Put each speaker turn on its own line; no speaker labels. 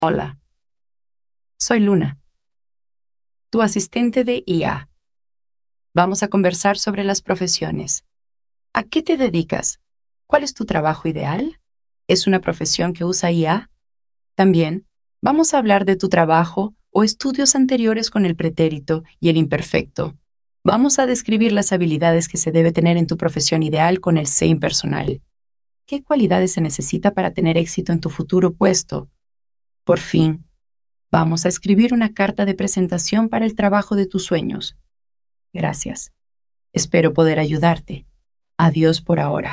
Hola, soy Luna, tu asistente de IA. Vamos a conversar sobre las profesiones. ¿A qué te dedicas? ¿Cuál es tu trabajo ideal? ¿Es una profesión que usa IA? También vamos a hablar de tu trabajo o estudios anteriores con el pretérito y el imperfecto. Vamos a describir las habilidades que se debe tener en tu profesión ideal con el sé impersonal. ¿Qué cualidades se necesita para tener éxito en tu futuro puesto? Por fin, vamos a escribir una carta de presentación para el trabajo de tus sueños. Gracias. Espero poder ayudarte. Adiós por ahora.